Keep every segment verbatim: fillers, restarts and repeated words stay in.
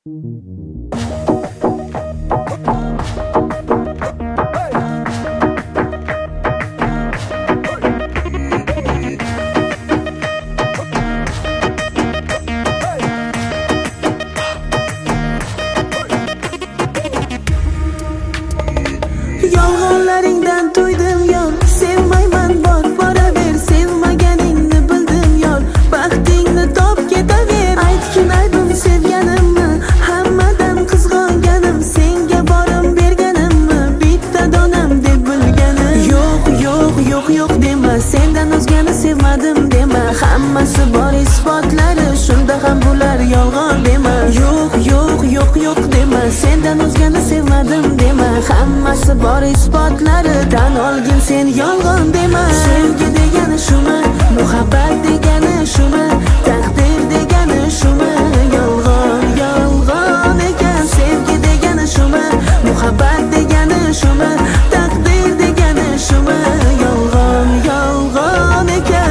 Yolg'onlaringdan to'ydim yor, sevmayman bor boraver, sevmaganingni bildim yor, baxtingni top ketaver. Aytgin aybim sevganimmi, hammadan qizg'onganim, senga borim berganimmi, bitta donam deb bilganim. Yo'q, yo'q, yo'q, yo'q dema, sendan o'zgani sevmadim dema, hammasi bor isbotlari, shunda ham bular yolg'on dema. Yo'q, yo'q, yo'q, yo'q dema, sendan o'zgani sevmadim dema, hammasi bor isbotlari, tan olgin sen yolg'on dema. Sevgi degani shumi, muhabbat degani shumi, taqdir degani shumi, yolg'on, yolg'on ekan. Sevgi degani shumi, muhabbat degani shumi, taqdir degani shumi, yolg'on, yolg'on ekan.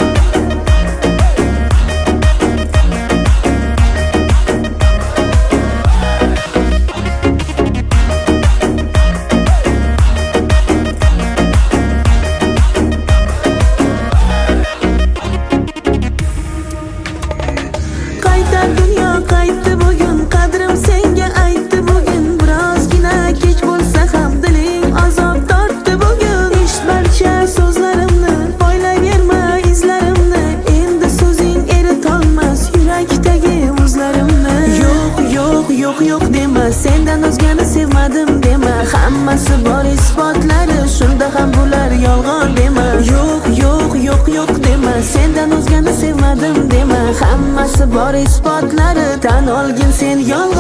Dunyo qaytdi bugun, qadrim senga aytdi bugun, birozgina kech bo'lsa ham diling azob tortdi bugun. Eshit barcha so'zlarimni, poylayverma izlarimni, endi so'zing eritolmas yurakdagi o'zlarimni. Yo'q, yo'q, yo'q, yo'q dema, sendan o'zgani sevmadim dema, hammasi bor isbotlari, shunda ham bular yolg'on dema. Yo'q, yo'q, yo'q, yo'q dema, sendan o'zgani sevmadim dema, hammasi bor isbotlari, tan olgin sen yolg'on